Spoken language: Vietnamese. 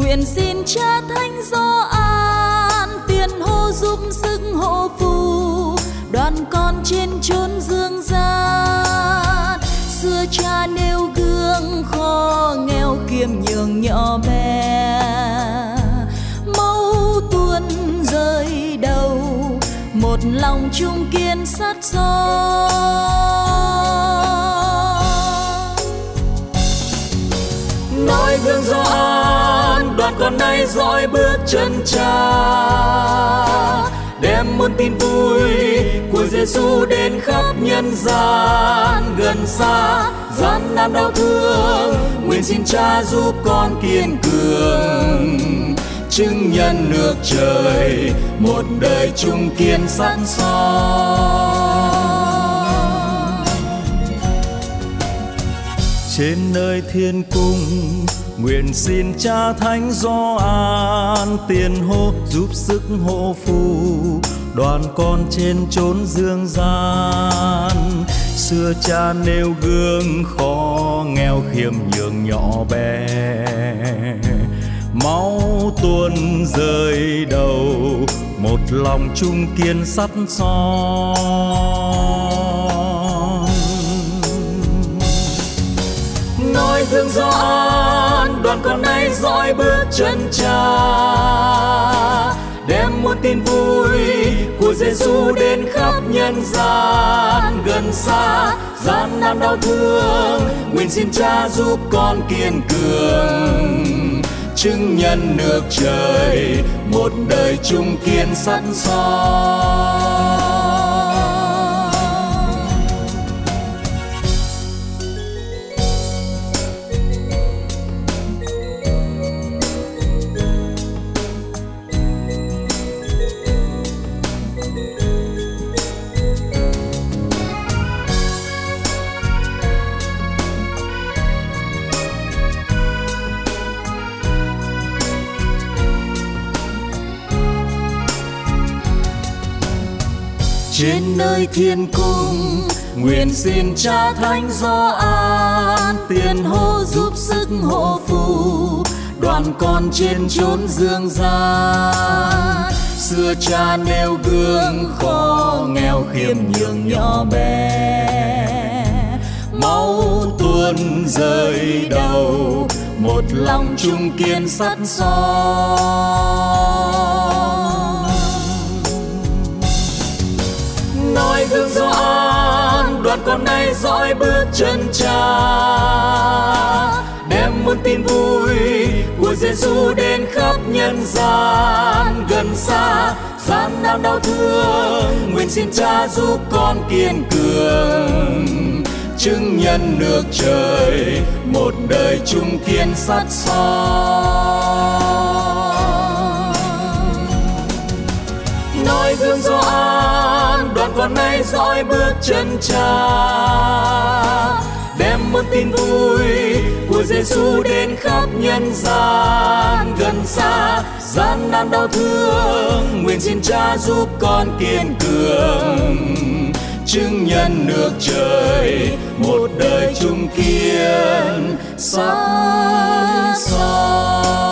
nguyện xin Cha Thánh Gioan tiền hô giúp sức hộ phù đoàn con trên chốn dương gian. Xưa Cha nêu gương khó nghèo khiêm nhường nhỏ bé, mâu tuôn rơi đầu một lòng chung kiên sắt son. Noi gương Gioan đoàn con nay dõi bước chân Cha, đem muôn tin vui của Giêsu đến khắp nhân gian. Gần xa gian nan đau thương, nguyện xin Cha giúp con kiên cường, chứng nhân nước trời một đời chung kiên sắt son. Trên nơi thiên cung nguyện xin Cha Thánh Gioan tiền hô giúp sức hộ phù đoàn con trên chốn dương gian. Xưa Cha nêu gương khó nghèo khiêm nhường nhỏ bé, máu tuôn rơi đầu một lòng chung kiên sắt son. Noi gương Gioan đoàn con nay dõi bước chân Cha, đem muôn tin vui của Giêsu đến khắp nhân gian. Gần xa gian nan đau thương, nguyện xin Cha giúp con kiên cường, chứng nhân nước trời một đời chung kiên sắt son. Trên nơi thiên cung nguyện xin Cha Thánh Gioan tiền hô giúp sức hộ phù đoàn con trên chốn dương gian. Xưa Cha nêu gương khó nghèo khiêm nhường nhỏ bé, máu tuôn rơi đầu một lòng chung kiên sắt son. Noi gương Gioan đoàn con nay dõi bước chân Cha, đem muôn tin vui của Giêsu đến khắp nhân gian. Gần xa gian nan đau thương, nguyện xin Cha giúp con kiên cường, chứng nhân nước trời một đời chung kiên sắt son. Noi gương Gioan đoàn con nay dõi bước chân Cha, đem muôn tin vui của Giêsu đến khắp nhân gian. Gần xa gian nan đau thương, nguyện xin Cha giúp con kiên cường, chứng nhân nước trời một đời chung kiên sắt son.